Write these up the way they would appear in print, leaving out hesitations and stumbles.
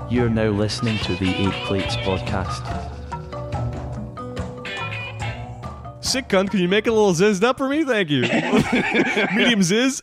You're now listening to the Eight Plates podcast. Sick cunt, can you make it a little zizzed up for me? Thank you. Medium ziz.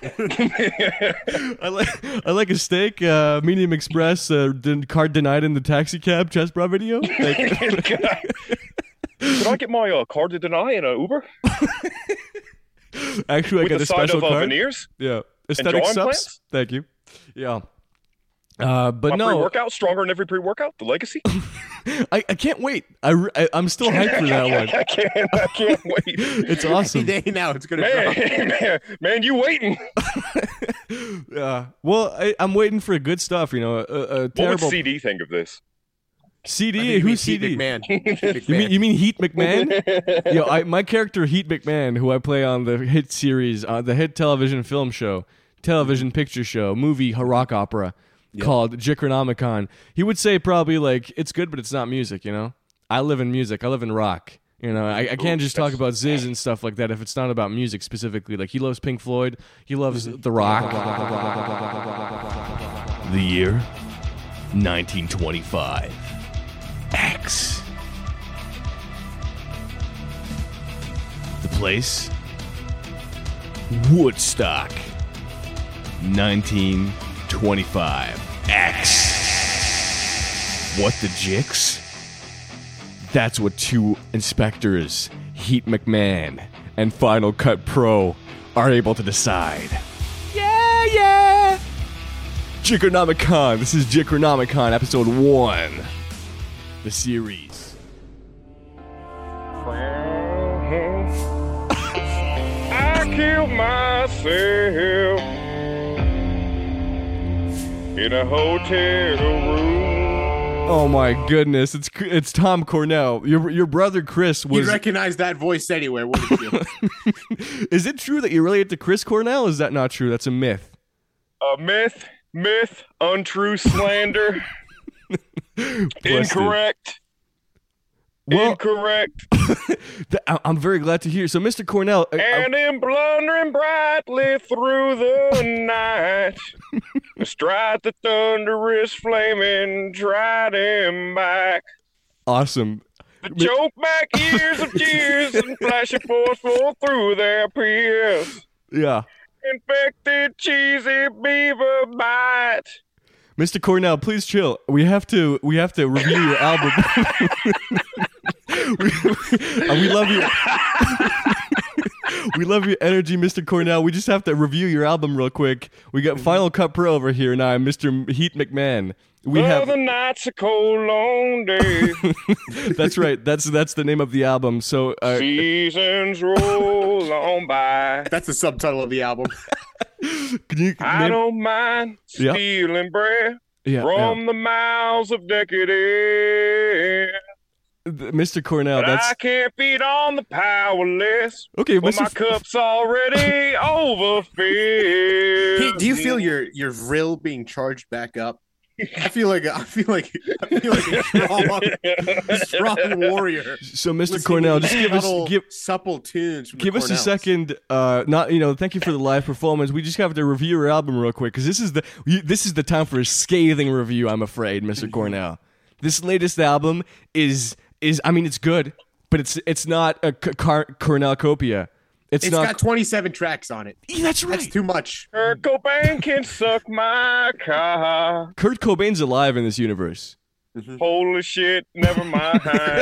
I like a steak. Medium express. Card denied in the taxi cab chest bra video. Thank you. Could I get my card to deny in an Uber? Actually, I got a special card. Veneers? Yeah, aesthetic subs. Implants? Thank you. Yeah. But my no, pre-workout stronger than every pre-workout. The legacy. I can't wait. I'm still hyped for that one. I can't wait. It's awesome. Any day now, it's gonna drop. Man, you waiting? Yeah. Well, I'm waiting for good stuff. You know, a What terrible would CD think of this? CD. Who's CD? McMahon. You mean Heat McMahon? Yo, my character Heat McMahon, who I play on the hit series, the hit television film show, television picture show, movie, rock opera. Called Jicronomicon. He would say probably like it's good, but it's not music. You know, I live in music. I live in rock. You know, I can't just talk about Ziz and stuff like that if it's not about music specifically. Like he loves Pink Floyd. He loves the rock. The year 1925. X. The place Woodstock. 1925. X. What the jicks? That's what two inspectors, Heat McMahon and Final Cut Pro, are able to decide. Yeah! Jicronomicon. This is Jicronomicon, episode 1. The series. I killed myself in a hotel room. Oh my goodness, it's Tom Cornell. Your brother Chris was. You recognize that voice anywhere, wouldn't you? Is it true that you relate to Chris Cornell? Is that not true? That's a myth. A myth, untrue slander. Incorrect. Well, Incorrect. I'm very glad to hear. So, Mr. Cornell, And in blundering brightly through the night, strike the thunderous flaming trident back. Awesome. The choke back years of tears and flashing forceful through their peers. Yeah. Infected cheesy beaver bite. Mr. Cornell, please chill. We have to review your album. we love you. We love your energy, Mr. Cornell. We just have to review your album real quick. We got Final Cut Pro over here, and I'm Mr. Heat McMahon. The night's a cold, long day. That's right. That's the name of the album. So seasons roll on by. That's the subtitle of the album. I don't mind stealing bread from the mouths of decadence. Mr. Cornell, but I can't feed on the powerless. Okay, but my cup's already overfilled. Hey, do you feel your vril being charged back up? I feel like a strong warrior. So, Mr. Cornell, just give supple tunes. Give us a second. Thank you for the live performance. We just have to review your album real quick because this is the time for a scathing review. I'm afraid, Mr. Cornell. This latest album is it's good, but it's not a cornucopia. It's got 27 tracks on it. Yeah, that's right. That's too much. Kurt Cobain can suck my cock. Kurt Cobain's alive in this universe. Mm-hmm. Holy shit, never mind.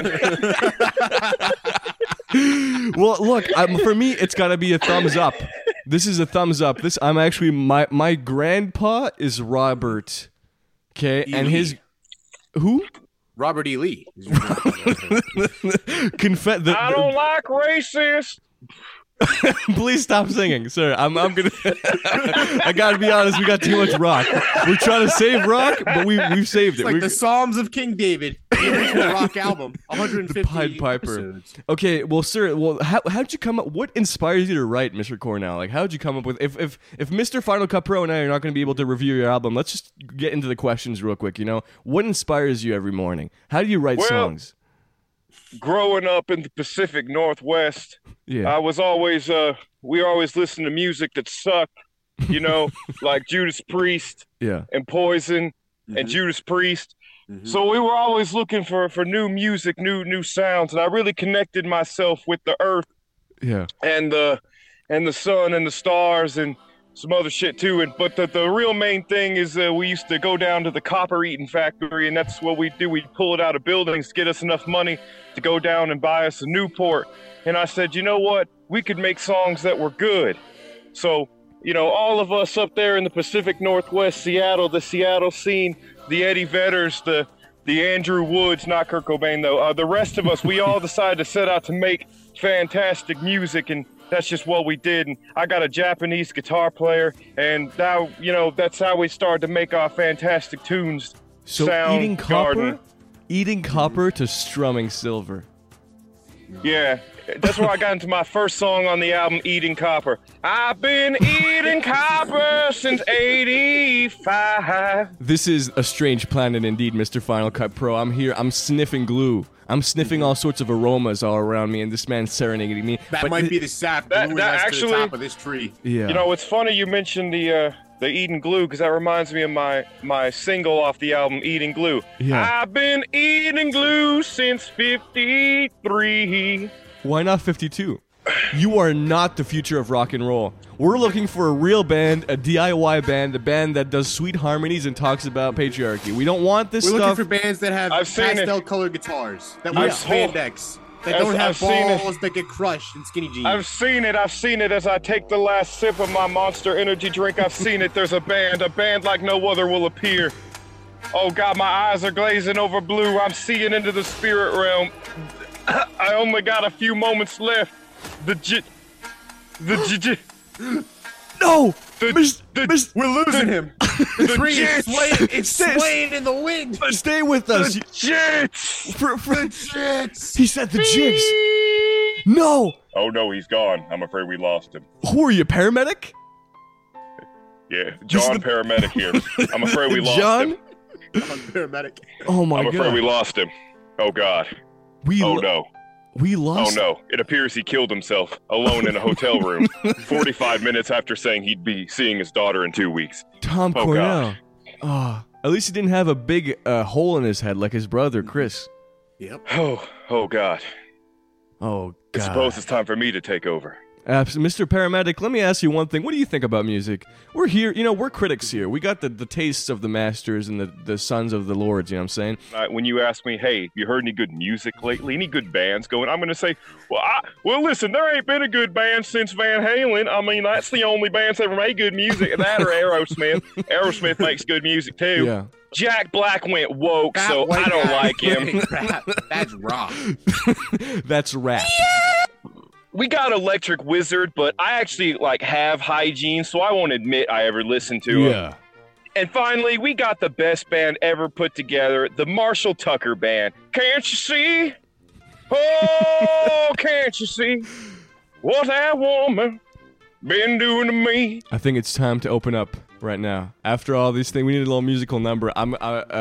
Well, look, for me, it's got to be a thumbs up. This is a thumbs up. I'm actually, my grandpa is Robert, okay? And his, who? Robert E. Lee. I don't like racists. Please stop singing, sir. I'm gonna. I gotta be honest. We got too much rock. We're trying to save rock, but we've saved it. It's like the Psalms of King David, the original rock album, 150 Pied Piper. episodes. Okay, well, sir. Well, how'd you come up? What inspires you to write, Mr. Cornell? Like, how'd you come up with? If Mr. Final Cut Pro and I are not going to be able to review your album, let's just get into the questions real quick. You know, what inspires you every morning? How do you write songs? Growing up in the Pacific Northwest, I was always we always listened to music that sucked, you know, like Judas Priest and Poison and Judas Priest. So we were always looking for new music, new sounds, and I really connected myself with the earth, and the sun and the stars and some other shit too. But the real main thing is we used to go down to the copper eating factory, and that's what we'd do. We'd pull it out of buildings to get us enough money to go down and buy us a Newport. And I said, you know what? We could make songs that were good. So, all of us up there in the Pacific Northwest, Seattle, the Seattle scene, the Eddie Vedders, the Andrew Woods, not Kurt Cobain though, the rest of us, we all decided to set out to make fantastic music, and that's just what we did. And I got a Japanese guitar player, and now, that's how we started to make our fantastic tunes. So eating copper to strumming silver. Yeah, that's where I got into my first song on the album, Eating Copper. I've been eating copper since 85. This is a strange planet indeed, Mr. Final Cut Pro. I'm here, I'm sniffing glue. I'm sniffing all sorts of aromas all around me, and this man's serenading me. That might be the sap that actually, to the top of this tree. Yeah. It's funny you mentioned the Eating Glue, because that reminds me of my single off the album, Eating Glue. Yeah. I've been eating glue since 53. Why not 52? You are not the future of rock and roll. We're looking for a real band, a DIY band, a band that does sweet harmonies and talks about patriarchy. We don't want this stuff. We're looking for bands that have pastel-colored guitars, that wear spandex, that don't have balls that get crushed in skinny jeans. I've seen it as I take the last sip of my Monster Energy drink. I've seen it. There's a band like no other will appear. Oh God, my eyes are glazing over blue. I'm seeing into the spirit realm. I only got a few moments left. No! We're losing him. The tree is swaying in the wind. Stay with us. The jits. He said the jigs. No! Oh no, he's gone. I'm afraid we lost him. Who are you, paramedic? Yeah, John paramedic here. I'm afraid we lost him. John paramedic. Oh my God. I'm afraid we lost him. Oh God. No. We lost. Oh no! It appears he killed himself alone in a hotel room 45 minutes after saying he'd be seeing his daughter in 2 weeks. Tom Cornell. Oh, at least he didn't have a big hole in his head like his brother Chris. Yep. Oh God. Oh God. I suppose it's time for me to take over. Mr. Paramedic, let me ask you one thing. What do you think about music? We're here, we're critics here. We got the tastes of the masters and the sons of the lords, you know what I'm saying? When you ask me, hey, you heard any good music lately? Any good bands going? I'm going to say, well, listen, there ain't been a good band since Van Halen. I mean, that's the only bands that ever made good music. That or Aerosmith. Aerosmith makes good music, too. Yeah. Jack Black went woke, so I don't like him. That's rock. That's rap. We got Electric Wizard, but I actually have hygiene, so I won't admit I ever listened to them. And finally, we got the best band ever put together, the Marshall Tucker Band. Can't you see? Oh, can't you see what that woman been doing to me? I think it's time to open up right now. After all these things, we need a little musical number. Down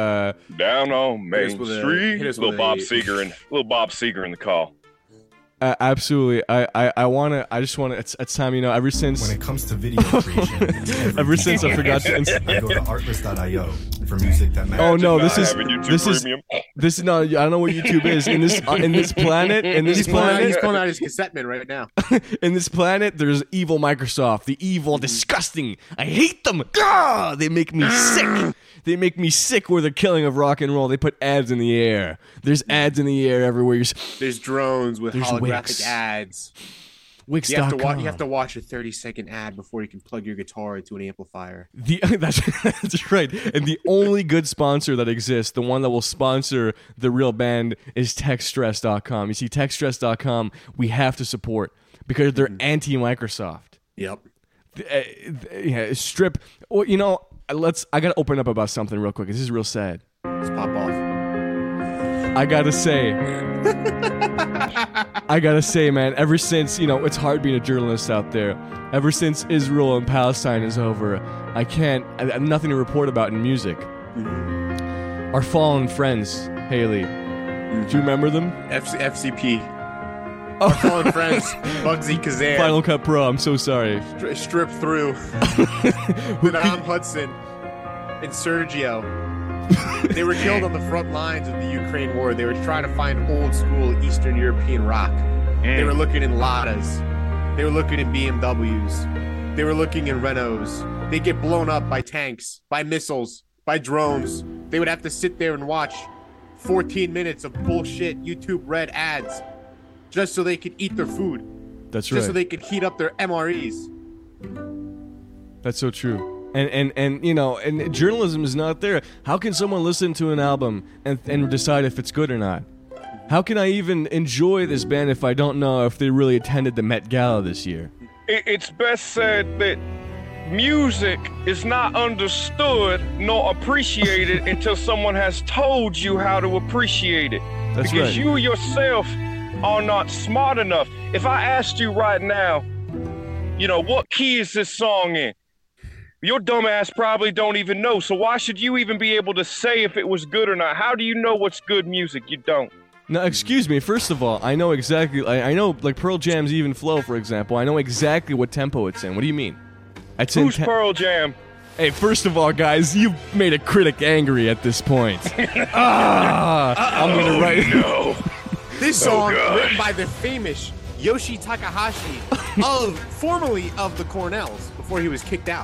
on Main Street, little Bob Seger in the call. Absolutely. I just want to, it's time, ever since. When it comes to video creation, ever since I forgot to. I go to artlist.io for music that matters. Oh no, this is no, I don't know what YouTube is. In this planet, he's pulling out his cassetteman right now. In this planet, there's evil Microsoft, the evil, disgusting. I hate them. Gah! They make me sick. They make me sick with the killing of rock and roll. They put ads in the air. There's ads in the air everywhere. There's drones with holographic ads. Wix.com. You have to watch a 30-second ad before you can plug your guitar into an amplifier. That's right. And the only good sponsor that exists, the one that will sponsor the real band, is TechStress.com. You see, TechStress.com, we have to support because they're anti-Microsoft. Yep. Strip. Well, I gotta open up about something real quick. This is real sad. Let's pop off. I gotta say, man, ever since, it's hard being a journalist out there. Ever since Israel and Palestine is over, I have nothing to report about in music. Mm-hmm. Our fallen friends, Haley. Mm-hmm. Do you remember them? FCP. Our fallen friends, Bugsy Kazan. Final Cut Pro, I'm so sorry. Strip through. With Hudson and Sergio. They were killed on the front lines of the Ukraine war. They were trying to find old school Eastern European rock. They were looking in Ladas. They were looking in BMWs. They were looking in Renaults. They get blown up by tanks, by missiles, by drones. They would have to sit there and watch 14 minutes of bullshit YouTube Red ads just so they could eat their food. That's right. Just so they could heat up their MREs. That's so true. And you know, and journalism is not there. How can someone listen to an album and decide if it's good or not? How can I even enjoy this band if I don't know if they really attended the Met Gala this year? It's best said that music is not understood nor appreciated until someone has told you how to appreciate it. That's because right. you yourself are not smart enough. If I asked you right now, you know, what key is this song in? Your dumb ass probably don't even know. So why should you even be able to say if it was good or not? How do you know what's good music? You don't. Now, excuse me. First of all, I know exactly. I know, like Pearl Jam's Even Flow, for example. I know exactly what tempo it's in. What do you mean? It's Who's Pearl Jam? Hey, first of all, guys, you've made a critic angry at this point. I'm gonna write. No. This song, written by the famous Yoshi Takahashi, formerly of the Cornells, before he was kicked out.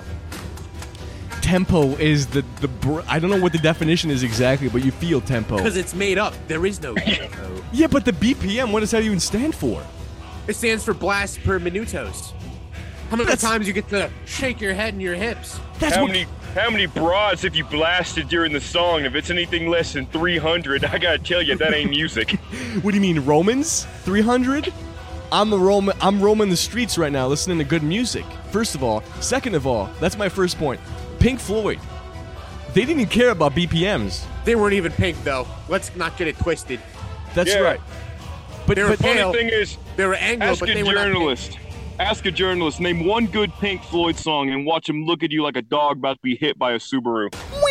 Tempo is I don't know what the definition is exactly, but you feel tempo. Because it's made up. There is no tempo. Yeah, but the BPM, what does that even stand for? It stands for blast per minutos. How many times you get to shake your head and your hips? How many broads have you blasted during the song? If it's anything less than 300, I gotta tell you, that ain't music. What do you mean, Romans? 300? I'm roaming the streets right now listening to good music. First of all. Second of all, that's my first point. Pink Floyd. They didn't even care about BPMs. They weren't even pink, though. Let's not get it twisted. That's right. But the funny thing is, they were Anglo, but they were not pink. Ask a journalist, name one good Pink Floyd song and watch him look at you like a dog about to be hit by a Subaru.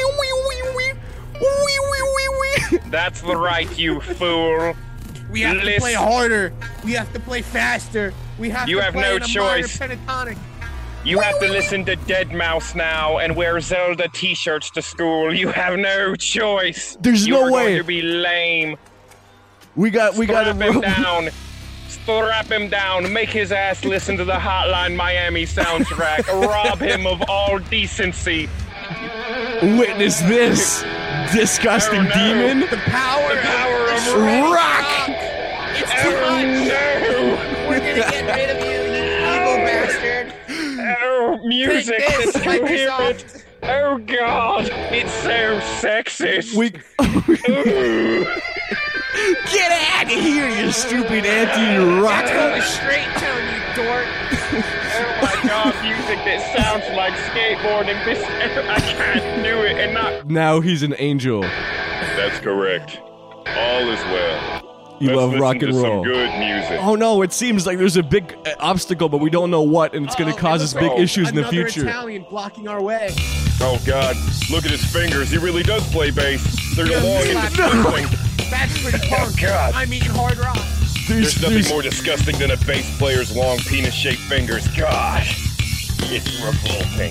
That's the right, you fool. We have to play harder. We have to play faster. We have you to have play no in a choice. minor pentatonic. You have to listen to Deadmau5 now and wear Zelda t-shirts to school. You have no choice. There's no way. You're going to be lame. We got him down. Strap him down. Make his ass listen to the Hotline Miami soundtrack. Rob him of all decency. Witness this, disgusting demon. The power of rock. It's too much. No. We're gonna get rid of you, evil bastard. Oh, music. Take this, Microsoft. Oh God, it's so sexist. Get out of here, you stupid anti-rock. That's going straight down, you dork. Oh my God, music that sounds like skateboarding. I can't do it and not. Now he's an angel. That's correct. All is well. You Let's love listen rock and to roll. Some good music. Oh no, it seems like there's a big obstacle, but we don't know what, and it's going to cause us big issues in the future. Another Italian blocking our way. Oh God, look at his fingers. He really does play bass. They're long and disgusting. That's pretty punk. Oh God. I'm eating hard rock. There's nothing more disgusting than a bass player's long penis-shaped fingers. God, it's revolting.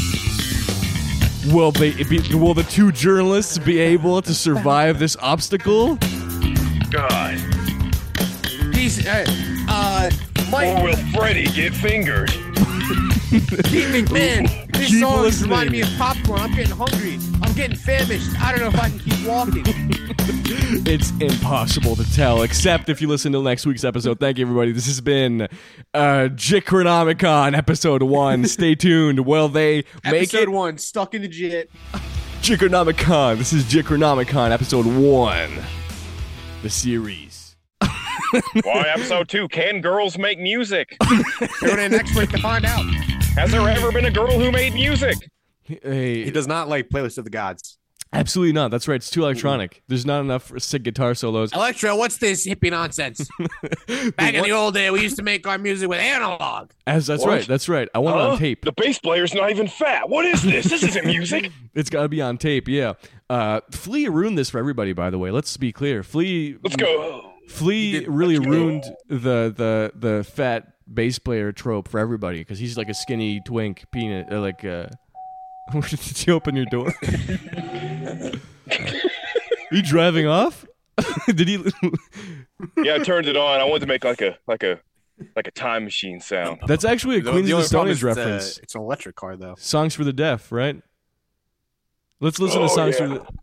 Will the two journalists be able to survive this obstacle? God. He's, Mike. Or will Freddy get fingered? Pete McMahon, this Keep song is listening. reminding me of popcorn. I'm getting hungry. I'm getting famished. I don't know if I can keep walking. It's impossible to tell, except if you listen to next week's episode. Thank you, everybody. This has been Jicronomicon Episode 1. Stay tuned. Will they make Episode it? 1, stuck in the JIT. Jicronomicon. This is Jicronomicon Episode 1. The series. Why episode 2? Can girls make music? Tune in next week to find out. Has there ever been a girl who made music? Hey, He does not like Playlist of the Gods. absolutely not. That's right. It's too electronic. There's not enough sick guitar solos. Electro, what's this hippie nonsense? Back in the old day, we used to make our music with analog. That's What? right. That's right. I want it on tape. The bass player's not even fat. What is this? This isn't music. It's got to be on tape. Yeah. Flea ruined this for everybody. By the way, let's be clear. Flea. Let's go. Flea really ruined the fat bass player trope for everybody because he's like a skinny twink peanut. Did you open your door? You driving off? Did he? Yeah, I turned it on. I wanted to make like a time machine sound. That's actually a Queens of the Stone Age it's reference. it's an electric car, though. Songs for the Deaf, right? Let's listen to songs for the.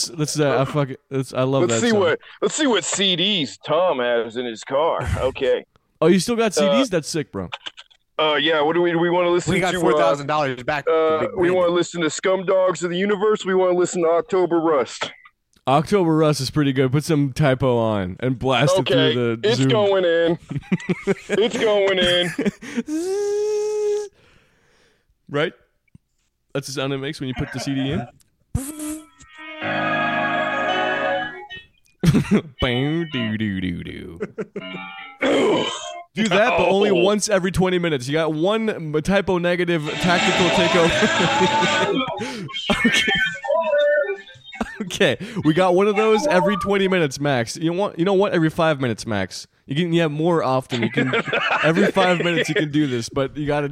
I love that. Let's see what CDs Tom has in his car. Okay. Oh, you still got CDs? That's sick, bro. Yeah. What do we want to listen to? We got $4,000 back. We want to listen to Scum Dogs of the Universe. We want to listen to October Rust. October Rust is pretty good. Put some typo on and blast it through the It's Zoom. going in. It's going in. Right? That's the sound it makes when you put the CD in. Do that, but only once every 20 minutes. You got one typo negative tactical takeover. Okay, we got one of those every 20 minutes max. You know what? Every 5 minutes max. You have more often. You can every 5 minutes you can do this, but you got to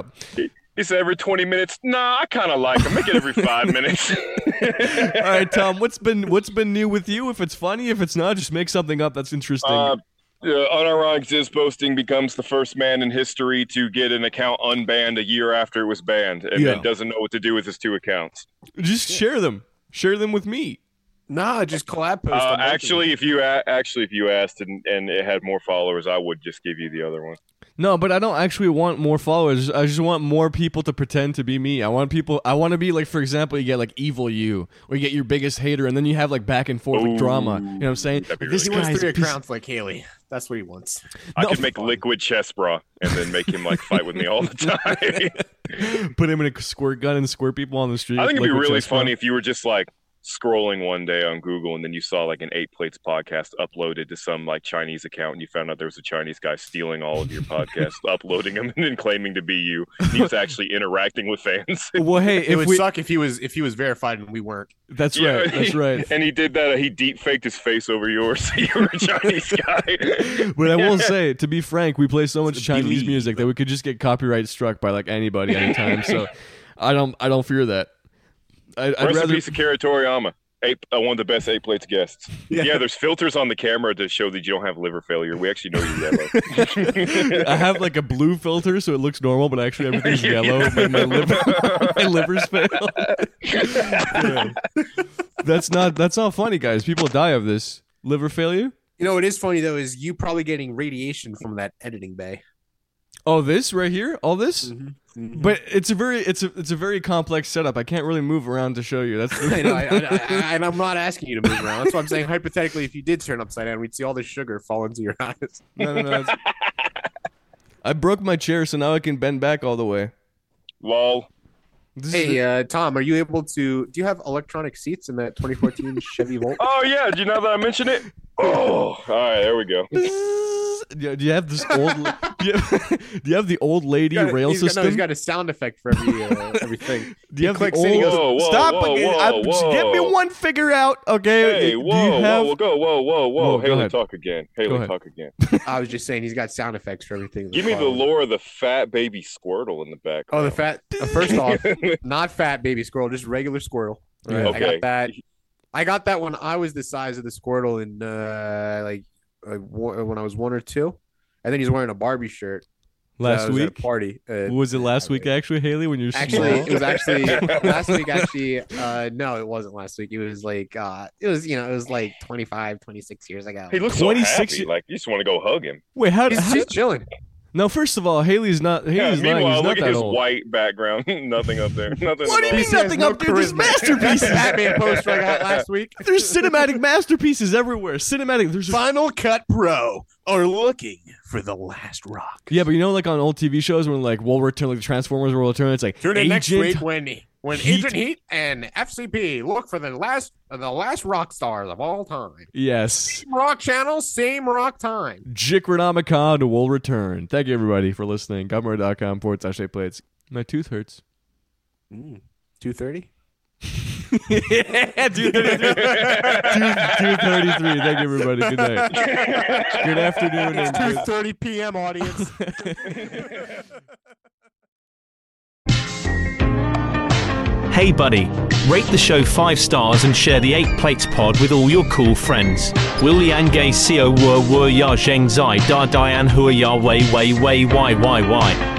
He said every 20 minutes. Nah, I kind of like him. Make it every 5 minutes. All right, Tom. What's been new with you? If it's funny, if it's not, just make something up that's interesting. Unironic Ziz posting becomes the first man in history to get an account unbanned a year after it was banned, and then doesn't know what to do with his 2 accounts. Just share them. Share them with me. Nah, just collab post. Actually, if you asked and it had more followers, I would just give you the other one. No, but I don't actually want more followers. I just want more people to pretend to be me. I want to be like, for example, you get like Evil You, or you get your biggest hater, and then you have like back and forth like drama. You know what I'm saying? He wants 3 accounts like Haley. That's what he wants. I could make Liquid Chest Bra and then make him like fight with me all the time. Put him in a squirt gun and squirt people on the street. I think it'd be really funny if you were just like scrolling one day on Google and then you saw like an 8 Plates podcast uploaded to some like Chinese account and you found out there was a Chinese guy stealing all of your podcasts, uploading them and then claiming to be you. He was actually interacting with fans. Well, hey, it would suck if he was verified and we weren't. That's right. That's right. And he did that. He deep faked his face over yours. So you were a Chinese guy. But I will say, to be frank, we play so much Chinese music that we could just get copyright struck by like anybody anytime. So I don't fear that. I'd rather piece of Kara Toriyama, one of the best 8 Plates guests. Yeah, there's filters on the camera to show that you don't have liver failure. We actually know you're yellow. I have like a blue filter so it looks normal, but actually everything's yellow. My liver's failed. Yeah. That's not funny, guys. People die of this liver failure. You know what is funny though is you probably getting radiation from that editing bay. Oh, this right here, all this. Mm-hmm. Mm-hmm. But it's a very complex setup. I can't really move around to show you. That's I know, and I'm not asking you to move around. That's why I'm saying hypothetically, if you did turn upside down, we'd see all the sugar fall into your eyes. No. I broke my chair, so now I can bend back all the way. Lol. Hey, Tom, are you able to? Do you have electronic seats in that 2014 Chevy Volt? Oh yeah, do you know that I mentioned it? Oh, all right, there we go. Do you have this old? Do you have the old lady rail system? He's got a sound effect for everything. Do you have the old? Stop! Get me one figure out, okay? Hey, whoa! Haley, talk again. Talk again. I was just saying he's got sound effects for everything. Give me the lore of the fat baby Squirtle in the back. Oh, the fat. First off, not fat baby Squirrel, just regular Squirrel. Right. Okay. I got that when I was the size of the Squirtle in when I was 1 or 2. And then he's wearing a Barbie shirt. Last week? At a party. Was it last week, actually, Haley, when you're actually, small? It was actually last week, actually. No, it wasn't last week. It was like, it was like 25, 26 years ago. He looks 26 so happy. Like, you just want to go hug him. Wait, he's chilling. No, first of all, Haley's not. Haley's meanwhile, look at his old. white background. Nothing up there. Nothing. What do you mean nothing up there? There's masterpieces. Batman poster I got last week. There's cinematic masterpieces everywhere. There's Final Cut Pro are looking for the last rock. Yeah, but like on old TV shows when like World War II, like the Transformers World War II, it's like turn in next week when Agent Heat and FCP look for the last rock stars of all time. Yes. Same rock channel, same rock time. Jicronomicon will return. Thank you, everybody, for listening. Gumroad.com/8plates. My tooth hurts. 2:30? Yeah, 2:33. Thank you, everybody. Good night. Good afternoon. It's 2:30 p.m., audience. Hey, buddy. Rate the show 5 stars and share the 8 Plates pod with all your cool friends. Will Liang Gay Seo Wer Ya Zheng Zai Da Dian Hua Ya Wei Wei Wei Wai Wai Wai.